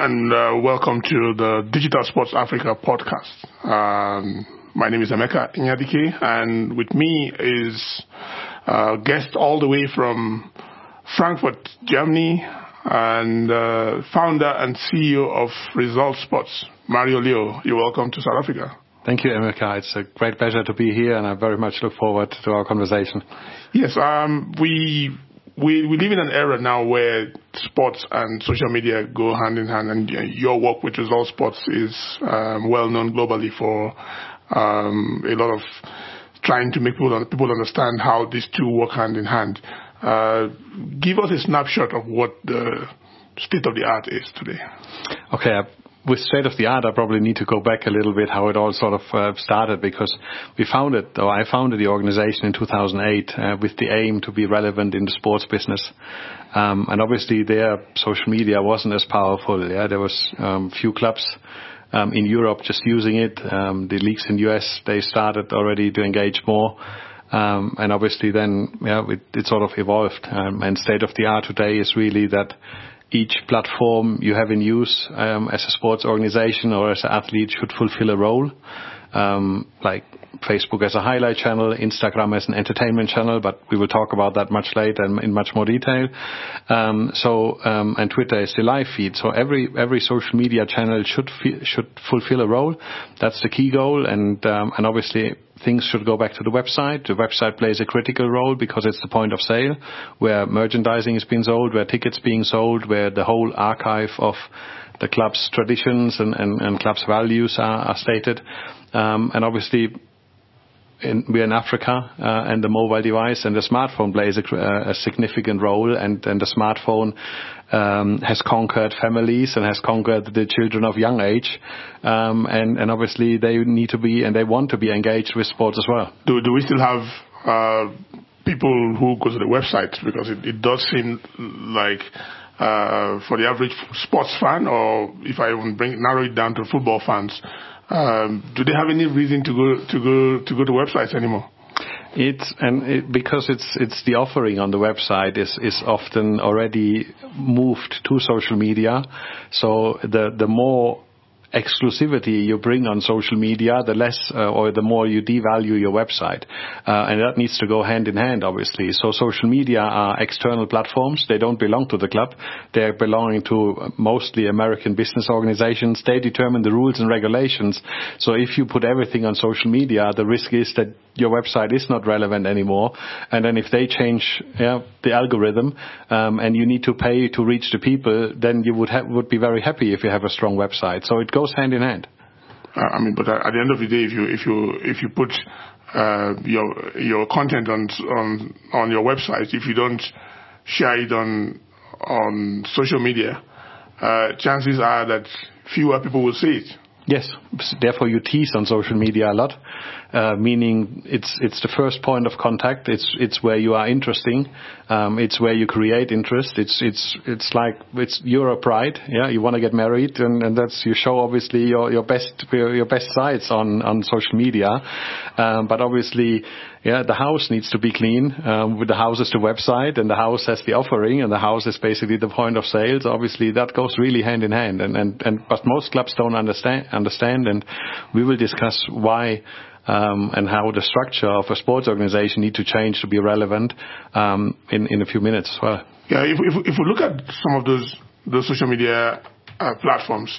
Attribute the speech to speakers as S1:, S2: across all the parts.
S1: and welcome to the Digital Sports Africa podcast. My name is Emeka Inyadike, and with me is a guest all the way from Frankfurt, Germany, and founder and CEO of Result Sports, Mario Leo. You're welcome to South Africa.
S2: Thank you, Emeka. It's a great pleasure to be here, and I very much look forward to our conversation.
S1: Yes, we live in an era now where sports and social media go hand in hand, and your work with Result Sports is well known globally for a lot of trying to make people understand how these two work hand in hand. Give us a snapshot of what the state of the art is today.
S2: Okay. With state of the art, I probably need to go back a little bit how it all sort of started, because I founded the organization in 2008 with the aim to be relevant in the sports business. And obviously there, social media wasn't as powerful. Yeah, there was few clubs in Europe just using it. The leagues in the US, they started already to engage more. And obviously then, it sort of evolved. And state of the art today is really that each platform you have in use as a sports organization or as an athlete should fulfill a role, like Facebook as a highlight channel, Instagram as an entertainment channel, but we will talk about that much later and in much more detail. And Twitter is the live feed. So every social media channel should fulfill a role. That's the key goal, and obviously things should go back to the website. The website plays a critical role because it's the point of sale where merchandising is being sold, where tickets being sold, where the whole archive of the club's traditions and club's values are stated. And obviously we're in Africa, and the mobile device and the smartphone plays a significant role, and the smartphone has conquered families and has conquered the children of young age, and obviously they need to be and they want to be engaged with sports as well.
S1: Do we still have people who go to the website? Because it does seem like for the average sports fan, or if I even narrow it down to football fans, do they have any reason to go to websites anymore?
S2: Because it's the offering on the website is often already moved to social media. So the more exclusivity you bring on social media, the less or the more you devalue your website. And that needs to go hand in hand, obviously. So social media are external platforms. They don't belong to the club. They're belonging to mostly American business organizations. They determine the rules and regulations. So if you put everything on social media, the risk is that your website is not relevant anymore. And then if they change the algorithm, and you need to pay to reach the people, then you would be very happy if you have a strong website. So it goes hand in hand.
S1: But at the end of the day, if you put your content on your website, if you don't share it on social media, chances are that fewer people will see it.
S2: Yes, therefore you tease on social media a lot, meaning it's the first point of contact. It's where you are interesting. It's where you create interest. It's like your pride. Yeah, you want to get married, and that's you show obviously your best sides on social media. But obviously, the house needs to be clean. With the house is the website, and the house has the offering, and the house is basically the point of sale. So obviously that goes really hand in hand. But most clubs don't understand, and we will discuss why and how the structure of a sports organization need to change to be relevant in a few minutes as well.
S1: Yeah, if we look at some of those social media platforms,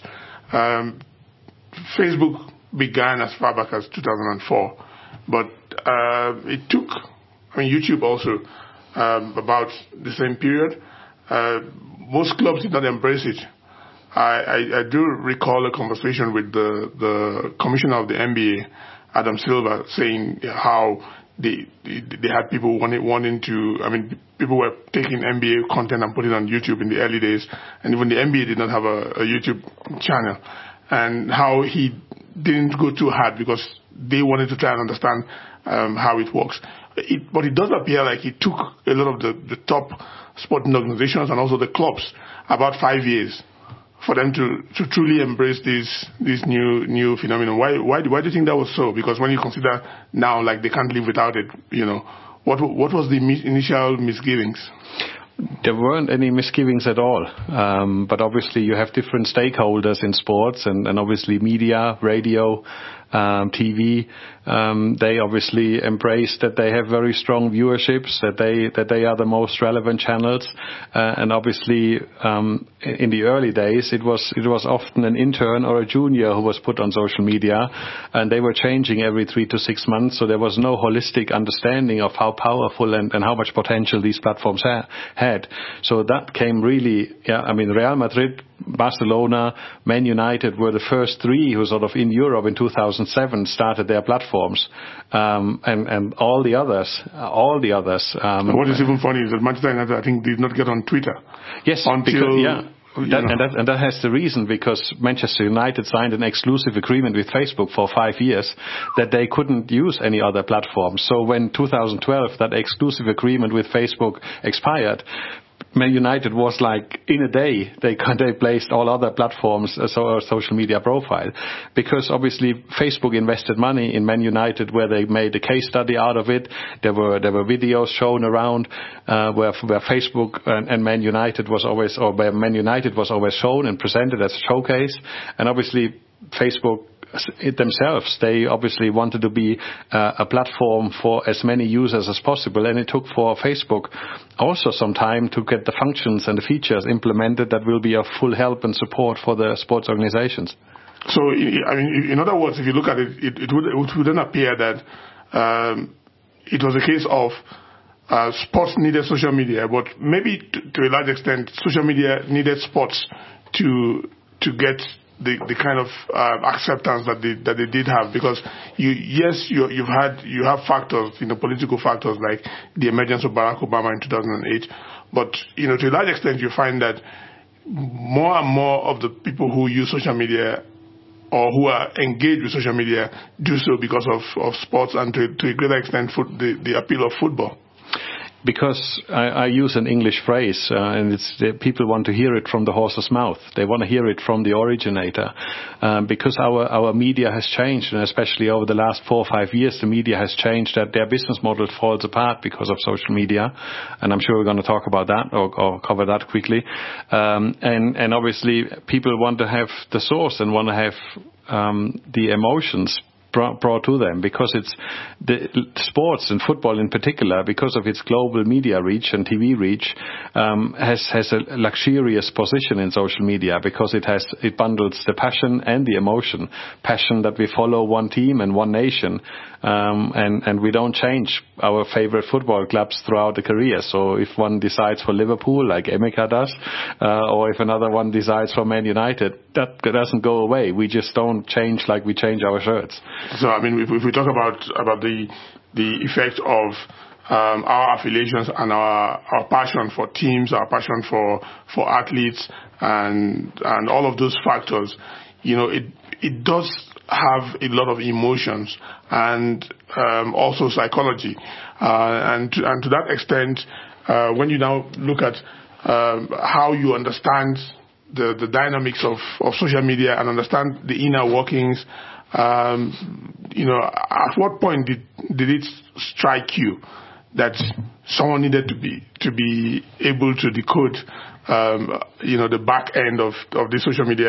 S1: Facebook began as far back as 2004, but it took, YouTube also about the same period. Most clubs did not embrace it. I do recall a conversation with the commissioner of the NBA, Adam Silver, saying how they had people wanting to. People were taking NBA content and putting it on YouTube in the early days, and even the NBA did not have a YouTube channel, and how he didn't go too hard because they wanted to try and understand how it works. But it does appear like it took a lot of the top sporting organizations and also the clubs about 5 years for them to truly embrace this new phenomenon. Why do you think that was so? Because when you consider now, like, they can't live without it, what was the initial misgivings?
S2: there weren't any misgivings at all. But obviously you have different stakeholders in sports and obviously media, radio, TV. They obviously embrace that they have very strong viewerships, that they are the most relevant channels. And obviously, in the early days, it was often an intern or a junior who was put on social media, and they were changing every 3 to 6 months. So there was no holistic understanding of how powerful and how much potential these platforms had. So that came really, Real Madrid, Barcelona, Man United were the first three who sort of in Europe in 2007 started their platforms, and all the others.
S1: What is even funny is that Manchester United, I think, did not get on Twitter.
S2: Yes, that has the reason, because Manchester United signed an exclusive agreement with Facebook for 5 years that they couldn't use any other platform. So when 2012 that exclusive agreement with Facebook expired, Man United was like, in a day, they placed all other platforms as a social media profile. Because obviously Facebook invested money in Man United, where they made a case study out of it. There were videos shown around where Facebook and Man United was always, or where Man United was always shown and presented as a showcase. And obviously Facebook themselves, they obviously wanted to be a platform for as many users as possible, and it took for Facebook also some time to get the functions and the features implemented that will be of full help and support for the sports organizations.
S1: So, in other words, if you look at it, it would then appear that it was a case of sports needed social media, but maybe to a large extent, social media needed sports to get the kind of acceptance that they did have, because you have factors, political factors like the emergence of Barack Obama in 2008, but to a large extent you find that more and more of the people who use social media or who are engaged with social media do so because of sports, and to a greater extent the appeal of football.
S2: Because I use an English phrase, and people want to hear it from the horse's mouth. They want to hear it from the originator, because our media has changed, and especially over the last 4 or 5 years, the media has changed. That their business model falls apart because of social media, and I'm sure we're going to talk about that or cover that quickly. And obviously, people want to have the source and want to have the emotions brought to them, because it's the sports and football in particular, because of its global media reach and TV reach, has a luxurious position in social media, because it bundles the passion and the emotion. Passion that we follow one team and one nation, and we don't change our favorite football clubs throughout the career. So if one decides for Liverpool, like Emeka does, or if another one decides for Man United, that doesn't go away. We just don't change like we change our shirts.
S1: So, if we talk about the effect of our affiliations and our passion for teams, our passion for athletes, and all of those factors, it does have a lot of emotions and also psychology, and to that extent, when you now look at how you understand the dynamics of social media and understand the inner workings. At what point did it strike you that someone needed to be able to decode, the back end of the social media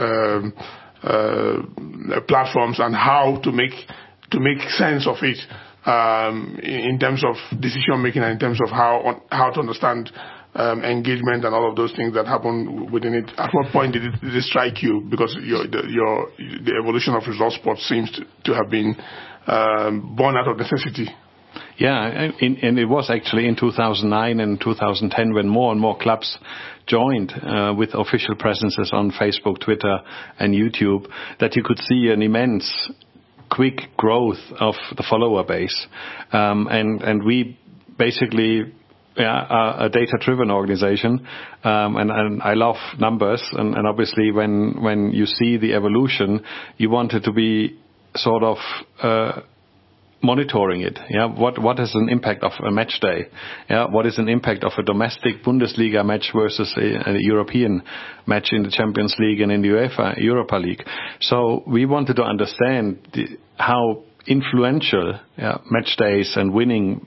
S1: platforms, and how to make sense of it in terms of decision making and in terms of how to understand engagement and all of those things that happen within it? At what point did it strike you? Because the evolution of result sports seems to have been born out of necessity.
S2: Yeah, and it was actually in 2009 and 2010 when more and more clubs joined with official presences on Facebook, Twitter, and YouTube, that you could see an immense, quick growth of the follower base, and we basically. A data-driven organization, and I love numbers, and obviously when you see the evolution, you want it to be sort of monitoring it. Yeah, what is an impact of a match day? Yeah, what is an impact of a domestic Bundesliga match versus a European match in the Champions League and in the UEFA Europa League? So we wanted to understand how influential match days and winning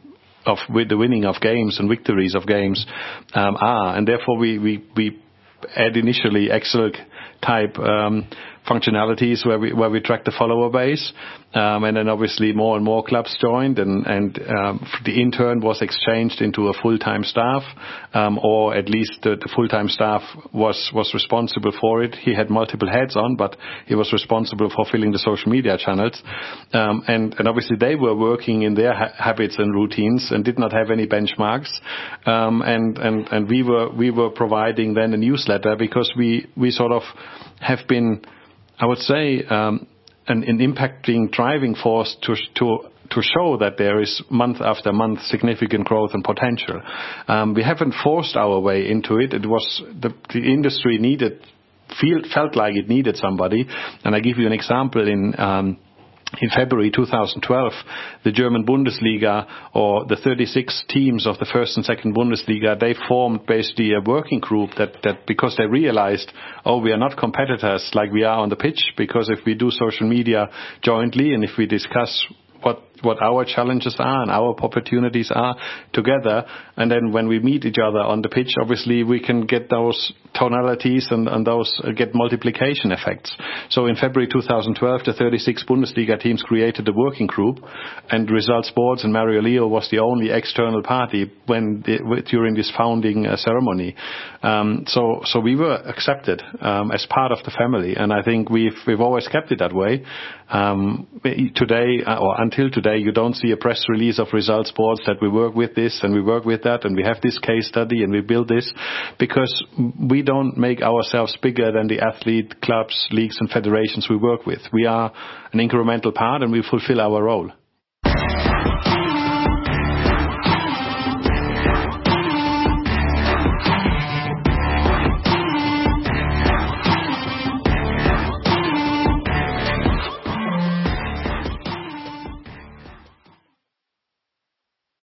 S2: the winning of games and victories of games are, and therefore we add initially Excel type functionalities where we track the follower base, and then obviously more and more clubs joined, and the intern was exchanged into a full-time staff, or at least the full-time staff was responsible for it. He had multiple heads on, but he was responsible for filling the social media channels, and obviously they were working in their habits and routines and did not have any benchmarks, and we were providing then a newsletter, because we sort of have been, I would say, an impacting driving force to show that there is month after month significant growth and potential. We haven't forced our way into it. It was the industry felt like it needed somebody. And I give you an example. In February 2012, the German Bundesliga, or the 36 teams of the first and second Bundesliga, they formed basically a working group that because they realized, we are not competitors like we are on the pitch, because if we do social media jointly and if we discuss what our challenges are and our opportunities are together, and then when we meet each other on the pitch, obviously we can get those tonalities and those get multiplication effects. So in February 2012, the 36 Bundesliga teams created a working group, and Result Sports and Mario Leo was the only external party during this founding ceremony. So we were accepted as part of the family, and I think we've always kept it that way. Today, or until today, you don't see a press release of Result Sports that we work with this and we work with that and we have this case study and we build this, because we don't make ourselves bigger than the athlete clubs, leagues and federations we work with. We are an incremental part and we fulfill our role.